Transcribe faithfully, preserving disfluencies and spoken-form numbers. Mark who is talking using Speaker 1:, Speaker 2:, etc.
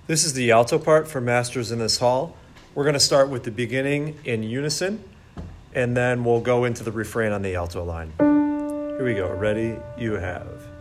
Speaker 1: This is the alto part for Masters in This Hall. We're going to start with the beginning in unison, and then we'll go into the refrain on the alto line. Here we go. Ready? You have.